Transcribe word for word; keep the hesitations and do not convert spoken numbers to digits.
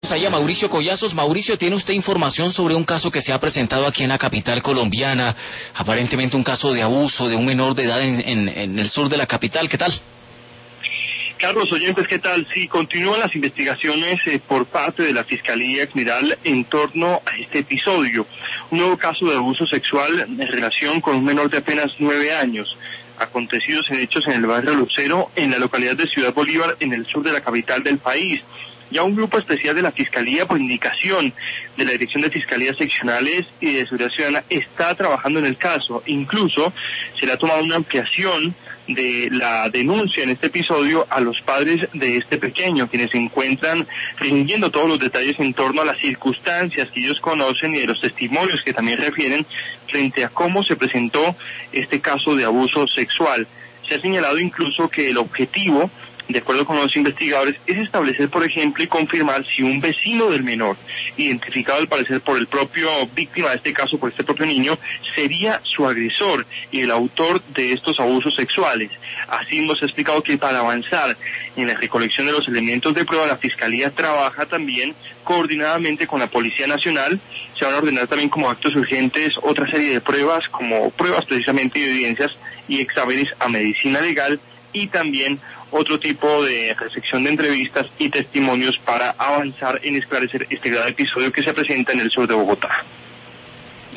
tenemos ahí a Mauricio Collazos. Mauricio, ¿tiene usted información sobre un caso que se ha presentado aquí en la capital colombiana? Aparentemente un caso de abuso de un menor de edad en, en, en el sur de la capital. ¿Qué tal? Carlos, oyentes, ¿qué tal? Sí, continúan las investigaciones eh, por parte de la Fiscalía General en torno a este episodio. Un nuevo caso de abuso sexual en relación con un menor de apenas nueve años. Acontecidos en hechos en el barrio Lucero, en la localidad de Ciudad Bolívar, en el sur de la capital del país. Ya un grupo especial de la Fiscalía, por indicación de la Dirección de Fiscalías Seccionales y de Seguridad Ciudadana, está trabajando en el caso. Incluso se le ha tomado una ampliación de la denuncia en este episodio a los padres de este pequeño, quienes se encuentran rindiendo todos los detalles en torno a las circunstancias que ellos conocen y de los testimonios que también refieren frente a cómo se presentó este caso de abuso sexual. Se ha señalado incluso que el objetivo, de acuerdo con los investigadores, es establecer, por ejemplo, y confirmar si un vecino del menor, identificado al parecer por el propio víctima de este caso, por este propio niño, sería su agresor y el autor de estos abusos sexuales. Así hemos explicado que para avanzar en la recolección de los elementos de prueba, la Fiscalía trabaja también coordinadamente con la Policía Nacional. Se van a ordenar también como actos urgentes otra serie de pruebas, como pruebas precisamente de evidencias y exámenes a medicina legal, y también otro tipo de recepción de entrevistas y testimonios para avanzar en esclarecer este grave episodio que se presenta en el sur de Bogotá.